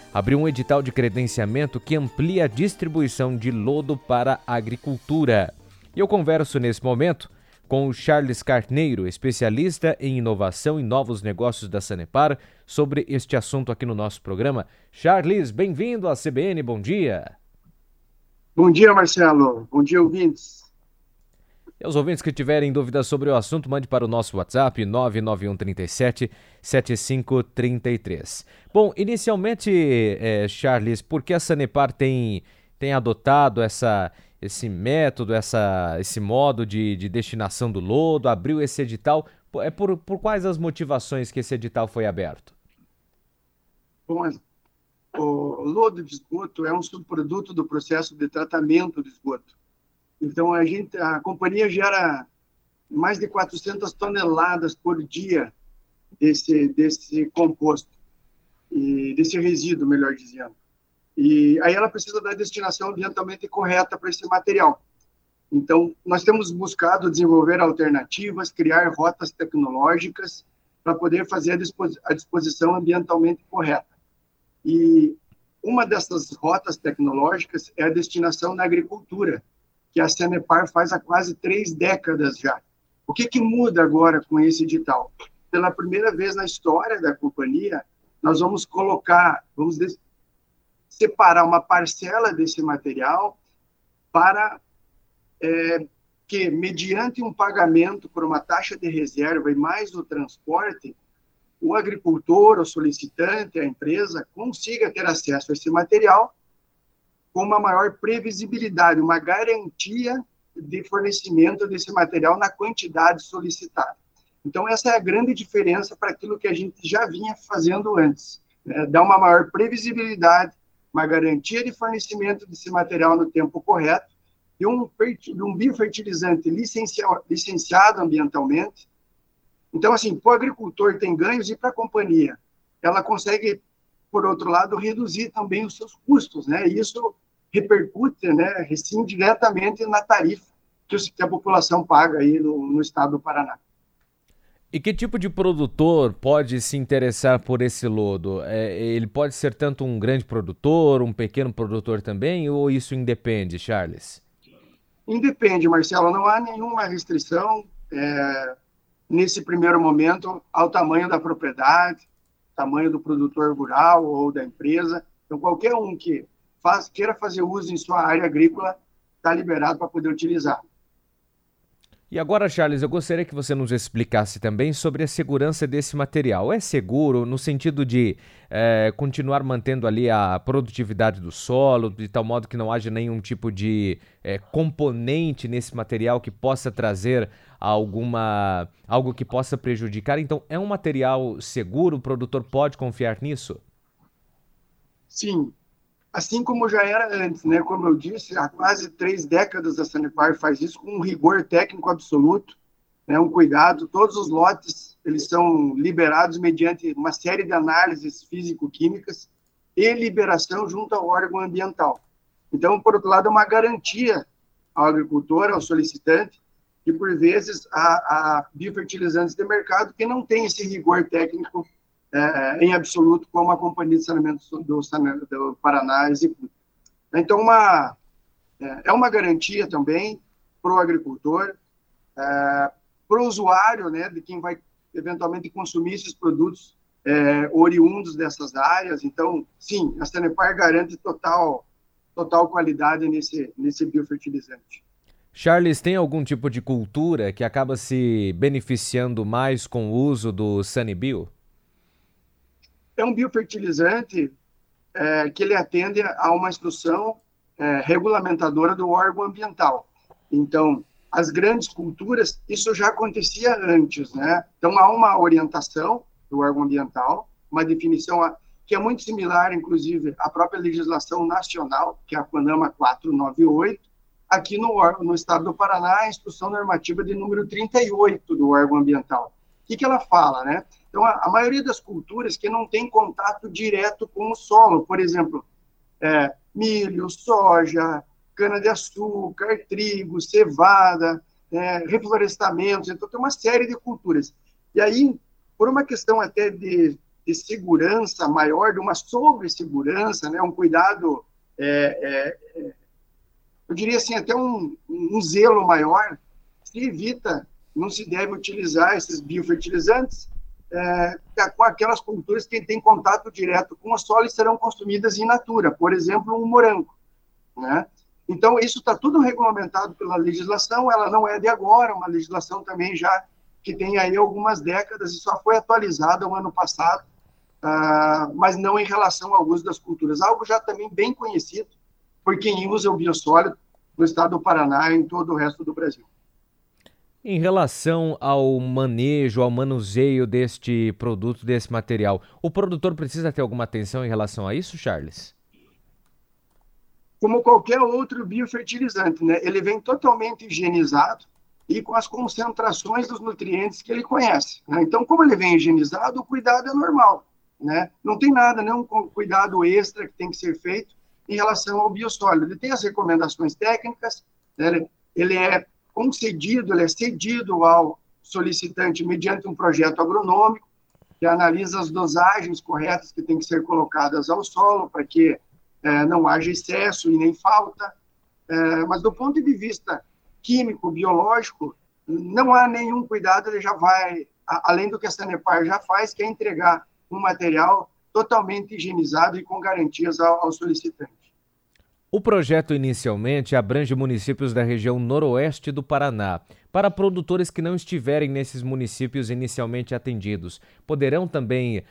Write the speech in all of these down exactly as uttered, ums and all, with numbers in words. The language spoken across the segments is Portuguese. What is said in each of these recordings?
abriu um edital de credenciamento que amplia a distribuição de lodo para a agricultura. E eu converso nesse momento com o Charles Carneiro, especialista em inovação e novos negócios da Sanepar, sobre este assunto aqui no nosso programa. Charles, bem-vindo à C B N, bom dia. Bom dia, Marcelo. Bom dia, ouvintes. E os ouvintes que tiverem dúvidas sobre o assunto, mande para o nosso WhatsApp nove nove um três sete, sete cinco três três. Bom, inicialmente, é, Charles, por que a Sanepar tem, tem adotado essa, esse método, essa, esse modo de, de destinação do lodo, abriu esse edital? É por, por quais as motivações que esse edital foi aberto? Bom, o lodo de esgoto é um subproduto do processo de tratamento de esgoto. Então, a, gente, a companhia gera mais de quatrocentas toneladas por dia desse, desse composto, e desse resíduo, melhor dizendo. E aí ela precisa da destinação ambientalmente correta para esse material. Então, nós temos buscado desenvolver alternativas, criar rotas tecnológicas para poder fazer a, dispos, a disposição ambientalmente correta. E uma dessas rotas tecnológicas é a destinação na agricultura, que a Sanepar faz há quase três décadas já. O que, que muda agora com esse edital? Pela primeira vez na história da companhia, nós vamos colocar, vamos separar uma parcela desse material para é, que, mediante um pagamento por uma taxa de reserva e mais o transporte, o agricultor, o solicitante, a empresa, consiga ter acesso a esse material com uma maior previsibilidade, uma garantia de fornecimento desse material na quantidade solicitada. Então, essa é a grande diferença para aquilo que a gente já vinha fazendo antes, né? Dar uma maior previsibilidade, uma garantia de fornecimento desse material no tempo correto e um, um biofertilizante licenciado, licenciado ambientalmente. Então, assim, para o agricultor tem ganhos e para a companhia, ela consegue, por outro lado, reduzir também os seus custos, né? E isso repercute, né, sim, diretamente na tarifa que a população paga aí no, no estado do Paraná. E que tipo de produtor pode se interessar por esse lodo? É, ele pode ser tanto um grande produtor, um pequeno produtor também, ou isso independe, Charles? Independe, Marcelo, não há nenhuma restrição é, nesse primeiro momento ao tamanho da propriedade, tamanho do produtor rural ou da empresa. Então, qualquer um que faz, queira fazer uso em sua área agrícola está liberado para poder utilizar. E agora, Charles, eu gostaria que você nos explicasse também sobre a segurança desse material. É seguro no sentido de é, continuar mantendo ali a produtividade do solo, de tal modo que não haja nenhum tipo de é, componente nesse material que possa trazer alguma, algo que possa prejudicar? Então, é um material seguro? O produtor pode confiar nisso? Sim. Assim como já era antes, né? Como eu disse, há quase três décadas a Sanepar faz isso com um rigor técnico absoluto, né? Um cuidado. Todos os lotes eles são liberados mediante uma série de análises físico-químicas e liberação junto ao órgão ambiental. Então, por outro lado, é uma garantia ao agricultor, ao solicitante, que por vezes há, há biofertilizantes de mercado que não tem esse rigor técnico É, em absoluto, como a Companhia de Saneamento do, do Paraná executa. Então, uma, é, é uma garantia também para o agricultor, é, para o usuário, né, de quem vai eventualmente consumir esses produtos é, oriundos dessas áreas. Então, sim, a Sanepar garante total, total qualidade nesse, nesse biofertilizante. Charles, tem algum tipo de cultura que acaba se beneficiando mais com o uso do Sanibio? É um biofertilizante é, que ele atende a uma instrução é, regulamentadora do órgão ambiental. Então, as grandes culturas, isso já acontecia antes, né? Então, há uma orientação do órgão ambiental, uma definição que é muito similar, inclusive, à própria legislação nacional, que é a CONAMA quatrocentos e noventa e oito, aqui no, no estado do Paraná, a instrução normativa de número trinta e oito do órgão ambiental. O que, que ela fala, né? Então, a, a maioria das culturas que não tem contato direto com o solo, por exemplo, é, milho, soja, cana-de-açúcar, trigo, cevada, é, reflorestamentos, então tem uma série de culturas. E aí, por uma questão até de de segurança maior, de uma sobressegurança, né, um cuidado, é, é, eu diria assim, até um, um zelo maior, se evita, não se deve utilizar esses biofertilizantes é, com aquelas culturas que têm contato direto com o solo e serão consumidas in natura, por exemplo, um morango, né? Então, isso está tudo regulamentado pela legislação, ela não é de agora, uma legislação também já que tem aí algumas décadas e só foi atualizada o ano passado, uh, mas não em relação ao uso das culturas. Algo já também bem conhecido por quem usa o biossólido no estado do Paraná e em todo o resto do Brasil. Em relação ao manejo, ao manuseio deste produto, desse material, o produtor precisa ter alguma atenção em relação a isso, Charles? Como qualquer outro biofertilizante, né? Ele vem totalmente higienizado e com as concentrações dos nutrientes que ele conhece, né? Então, como ele vem higienizado, o cuidado é normal, né? Não tem nada, nenhum cuidado extra que tem que ser feito em relação ao biossólido. Ele tem as recomendações técnicas, né? Ele é concedido, ele é cedido ao solicitante mediante um projeto agronômico que analisa as dosagens corretas que têm que ser colocadas ao solo para que é, não haja excesso e nem falta. É, mas do ponto de vista químico, biológico, não há nenhum cuidado, ele já vai, a, além do que a Sanepar já faz, que é entregar um material totalmente higienizado e com garantias ao, ao solicitante. O projeto inicialmente abrange municípios da região noroeste do Paraná. Para produtores que não estiverem nesses municípios inicialmente atendidos, poderão também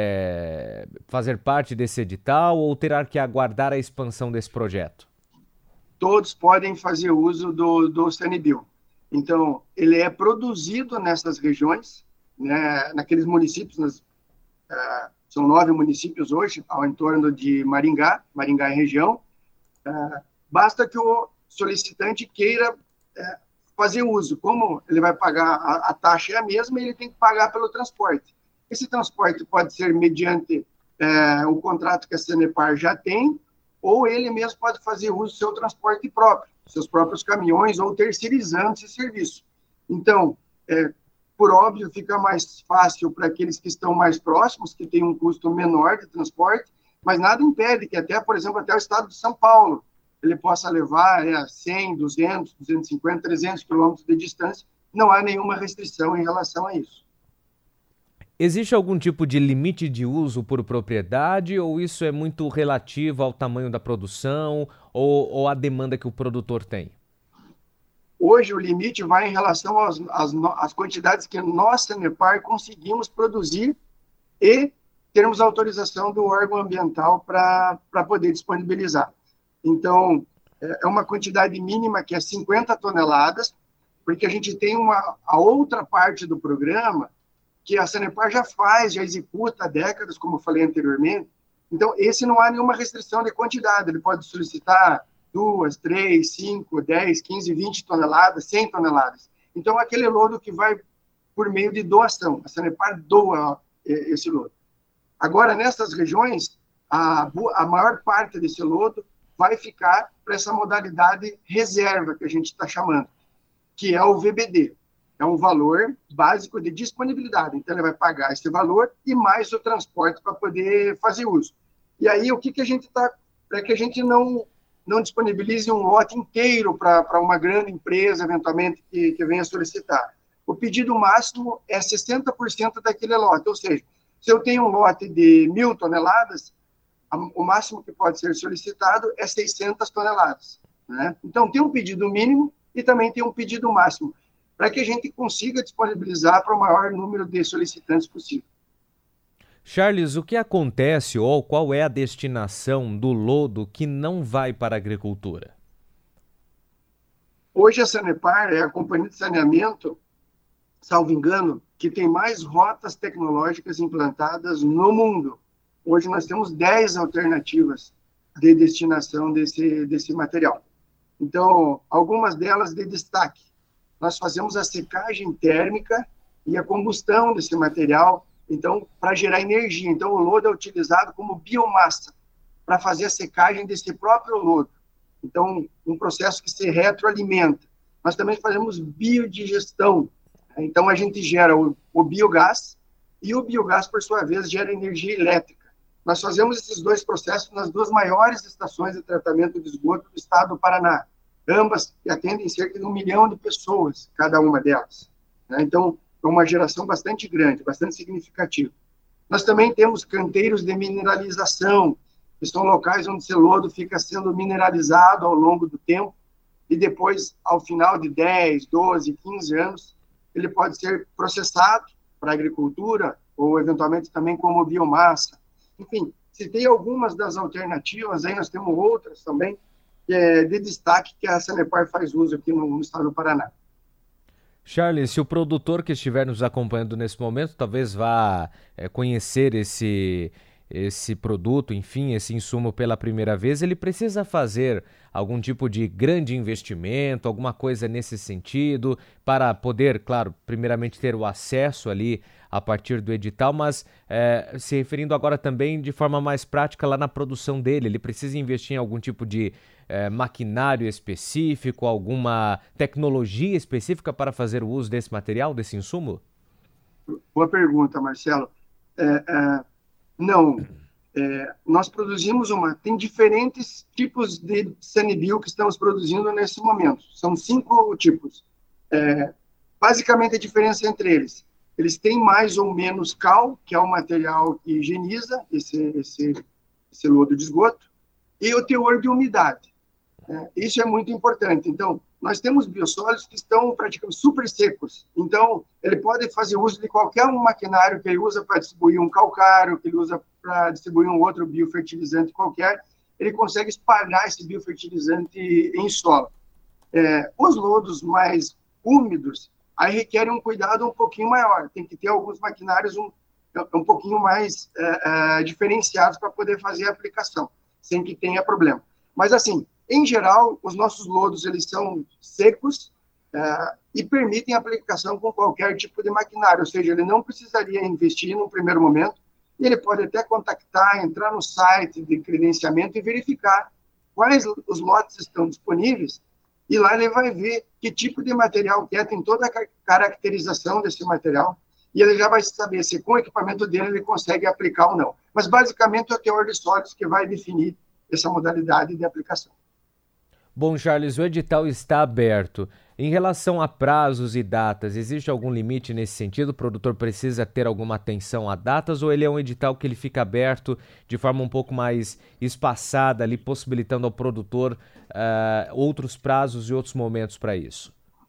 é, fazer parte desse edital ou terá que aguardar a expansão desse projeto? Todos podem fazer uso do, do Sanibio. Então, ele é produzido nessas regiões, né, naqueles municípios, nas, uh, são nove municípios hoje, ao entorno de Maringá, Maringá e região. Uh, basta que o solicitante queira uh, fazer uso. Como ele vai pagar, a, a taxa é a mesma, ele tem que pagar pelo transporte. Esse transporte pode ser mediante uh, o contrato que a Sanepar já tem, ou ele mesmo pode fazer uso do seu transporte próprio, seus próprios caminhões, ou terceirizando esse serviço. Então, é, por óbvio, fica mais fácil para aqueles que estão mais próximos, que têm um custo menor de transporte, mas nada impede que até, por exemplo, até o estado de São Paulo, ele possa levar é, cem, duzentos, duzentos e cinquenta, trezentos quilômetros de distância. Não há nenhuma restrição em relação a isso. Existe algum tipo de limite de uso por propriedade ou isso é muito relativo ao tamanho da produção ou, ou à demanda que o produtor tem? Hoje o limite vai em relação às, às, às quantidades que nós, Sanepar, conseguimos produzir e termos autorização do órgão ambiental para poder disponibilizar. Então, é uma quantidade mínima que é cinquenta toneladas, porque a gente tem uma, a outra parte do programa que a Sanepar já faz, já executa há décadas, como eu falei anteriormente. Então, esse não há nenhuma restrição de quantidade, ele pode solicitar duas, três, cinco, dez, quinze, vinte toneladas, cem toneladas. Então, aquele lodo que vai por meio de doação, a Sanepar doa esse lodo. Agora, nessas regiões, a, a maior parte desse lodo vai ficar para essa modalidade reserva que a gente está chamando, que é o V B D. É um valor básico de disponibilidade. Então, ele vai pagar esse valor e mais o transporte para poder fazer uso. E aí, o que, que a gente está... Para que a gente não, não disponibilize um lote inteiro para uma grande empresa, eventualmente, que, que venha solicitar. O pedido máximo é sessenta por cento daquele lote. Ou seja, se eu tenho um lote de mil toneladas, o máximo que pode ser solicitado é seiscentas toneladas. Né? Então, tem um pedido mínimo e também tem um pedido máximo, para que a gente consiga disponibilizar para o maior número de solicitantes possível. Charles, o que acontece ou qual é a destinação do lodo que não vai para a agricultura? Hoje a Sanepar é a companhia de saneamento, salvo engano, que tem mais rotas tecnológicas implantadas no mundo. Hoje nós temos dez alternativas de destinação desse, desse material. Então, algumas delas de destaque. Nós fazemos a secagem térmica e a combustão desse material, então, para gerar energia. Então, o lodo é utilizado como biomassa para fazer a secagem desse próprio lodo. Então, um processo que se retroalimenta. Nós também fazemos biodigestão. Então, a gente gera o, o biogás e o biogás, por sua vez, gera energia elétrica. Nós fazemos esses dois processos nas duas maiores estações de tratamento de esgoto do estado do Paraná, ambas que atendem cerca de um milhão de pessoas, cada uma delas. Né? Então, é uma geração bastante grande, bastante significativa. Nós também temos canteiros de mineralização, que são locais onde esse lodo fica sendo mineralizado ao longo do tempo, e depois, ao final de dez, doze, quinze anos, ele pode ser processado para a agricultura, ou eventualmente também como biomassa. Enfim, citei algumas das alternativas, aí nós temos outras também, que é de destaque que a Sanepar faz uso aqui no, no estado do Paraná. Charles, se o produtor que estiver nos acompanhando nesse momento talvez vá é, conhecer esse, esse produto, enfim, esse insumo pela primeira vez, ele precisa fazer algum tipo de grande investimento, alguma coisa nesse sentido, para poder, claro, primeiramente ter o acesso ali a partir do edital, mas é, se referindo agora também de forma mais prática lá na produção dele, ele precisa investir em algum tipo de é, maquinário específico, alguma tecnologia específica para fazer o uso desse material, desse insumo? Boa pergunta, Marcelo. É, é, não, é, nós produzimos uma... Tem diferentes tipos de Sanibio que estamos produzindo nesse momento. São cinco tipos. É, basicamente, a diferença entre eles. Eles têm mais ou menos cal, que é o material que higieniza esse, esse, esse lodo de esgoto, e o teor de umidade. É, isso é muito importante. Então, nós temos biosólidos que estão praticamente super secos. Então, ele pode fazer uso de qualquer um maquinário que ele usa para distribuir um calcário, que ele usa para distribuir um outro biofertilizante qualquer, ele consegue espalhar esse biofertilizante em solo. É, os lodos mais úmidos, aí requerem um cuidado um pouquinho maior. Tem que ter alguns maquinários um, um pouquinho mais é, é, diferenciados para poder fazer a aplicação, sem que tenha problema. Mas, assim, em geral, os nossos lodos eles são secos uh, e permitem aplicação com qualquer tipo de maquinário, ou seja, ele não precisaria investir no primeiro momento, e ele pode até contactar, entrar no site de credenciamento e verificar quais os lotes estão disponíveis, e lá ele vai ver que tipo de material que é, tem toda a caracterização desse material, e ele já vai saber se com o equipamento dele ele consegue aplicar ou não. Mas, basicamente, é o teor de sólidos que vai definir essa modalidade de aplicação. Bom, Charles, o edital está aberto. Em relação a prazos e datas, existe algum limite nesse sentido? O produtor precisa ter alguma atenção a datas ou ele é um edital que ele fica aberto de forma um pouco mais espaçada, ali, possibilitando ao produtor uh, outros prazos e outros momentos para isso?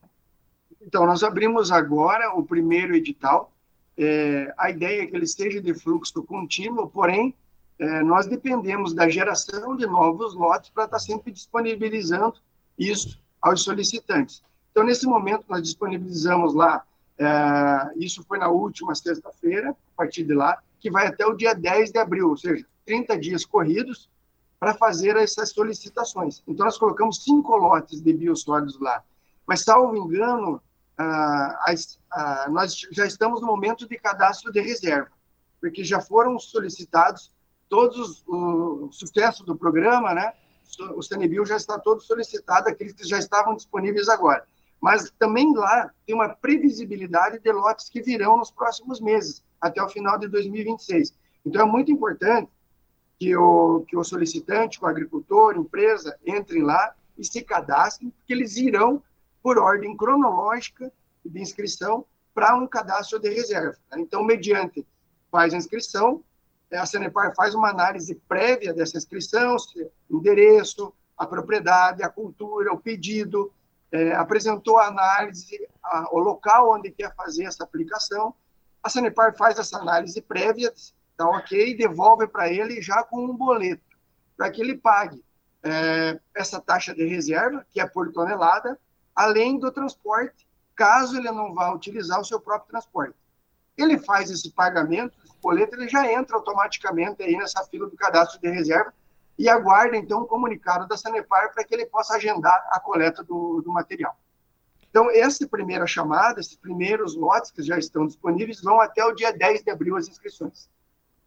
Então, nós abrimos agora o primeiro edital. É, a ideia é que ele seja de fluxo contínuo, porém, É, nós dependemos da geração de novos lotes para estar sempre disponibilizando isso aos solicitantes. Então, nesse momento, nós disponibilizamos lá, é, isso foi na última sexta-feira, a partir de lá, que vai até o dia dez de abril, ou seja, trinta dias corridos para fazer essas solicitações. Então, nós colocamos cinco lotes de biosólidos lá. Mas, salvo engano, ah, as, ah, nós já estamos no momento de cadastro de reserva, porque já foram solicitados todos o sucesso do programa, né? O Sanibio já está todo solicitado, aqueles que já estavam disponíveis agora. Mas também lá tem uma previsibilidade de lotes que virão nos próximos meses, até o final de dois mil e vinte e seis. Então, é muito importante que o, que o solicitante, o agricultor, empresa, entrem lá e se cadastrem, porque eles irão por ordem cronológica de inscrição para um cadastro de reserva. Então, mediante faz a inscrição, a Sanepar faz uma análise prévia dessa inscrição, o endereço, a propriedade, a cultura, o pedido, é, apresentou a análise, a, o local onde quer fazer essa aplicação. A Sanepar faz essa análise prévia, tá ok, devolve para ele já com um boleto, para que ele pague é, essa taxa de reserva, que é por tonelada, além do transporte, caso ele não vá utilizar o seu próprio transporte. Ele faz esse pagamento, esse boleto, ele já entra automaticamente aí nessa fila do cadastro de reserva e aguarda, então, um comunicado da Sanepar para que ele possa agendar a coleta do, do material. Então, essa primeira chamada, esses primeiros lotes que já estão disponíveis, vão até o dia dez de abril as inscrições.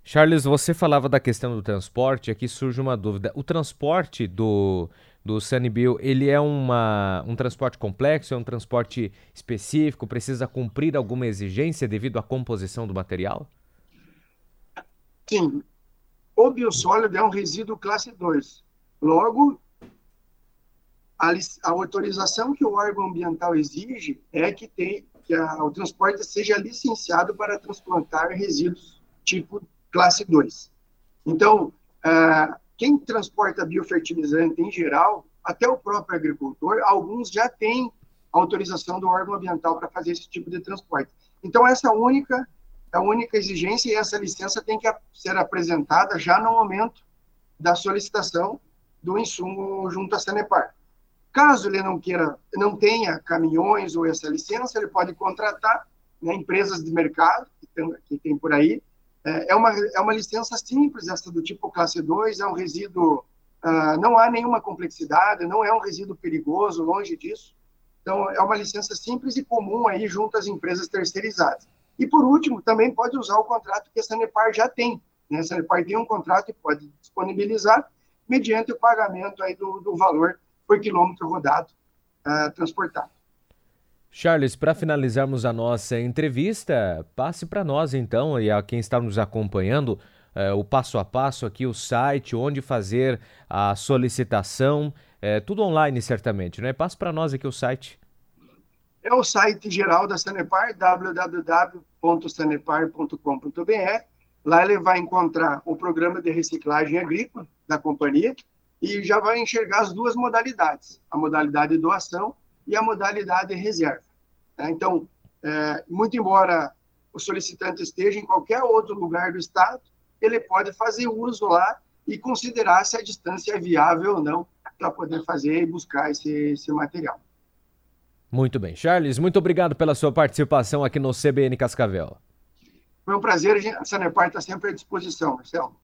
Charles, você falava da questão do transporte, aqui surge uma dúvida. O transporte do, do Sanibel, ele é uma, um transporte complexo, é um transporte específico, precisa cumprir alguma exigência devido à composição do material? Sim, o biosólido é um resíduo classe dois. Logo, a, a autorização que o órgão ambiental exige é que, tem, que a, o transporte seja licenciado para transplantar resíduos tipo classe dois. Então, uh, quem transporta biofertilizante em geral, até o próprio agricultor, alguns já têm autorização do órgão ambiental para fazer esse tipo de transporte. Então, essa única, a única exigência e essa licença tem que ser apresentada já no momento da solicitação do insumo junto à Sanepar. Caso ele não queira, não tenha caminhões ou essa licença, ele pode contratar, né, empresas de mercado que tem, que tem por aí. É uma, é uma licença simples, essa do tipo classe dois, é um resíduo, uh, não há nenhuma complexidade, não é um resíduo perigoso, longe disso. Então, é uma licença simples e comum aí junto às empresas terceirizadas. E, por último, também pode usar o contrato que a Sanepar já tem, né? A Sanepar tem um contrato e pode disponibilizar mediante o pagamento aí do, do valor por quilômetro rodado uh, transportado. Charles, para finalizarmos a nossa entrevista, passe para nós então, e a quem está nos acompanhando, eh, o passo a passo aqui, o site, onde fazer a solicitação, eh, tudo online certamente, né? Passe para nós aqui o site. É o site geral da Sanepar, w w w ponto sanepar ponto com ponto b r. Lá ele vai encontrar o programa de reciclagem agrícola da companhia e já vai enxergar as duas modalidades, a modalidade de doação e a modalidade reserva. Então, é, muito embora o solicitante esteja em qualquer outro lugar do estado, ele pode fazer uso lá e considerar se a distância é viável ou não para poder fazer e buscar esse, esse material. Muito bem. Charles, muito obrigado pela sua participação aqui no C B N Cascavel. Foi um prazer, a Sanepar está sempre à disposição, Marcelo.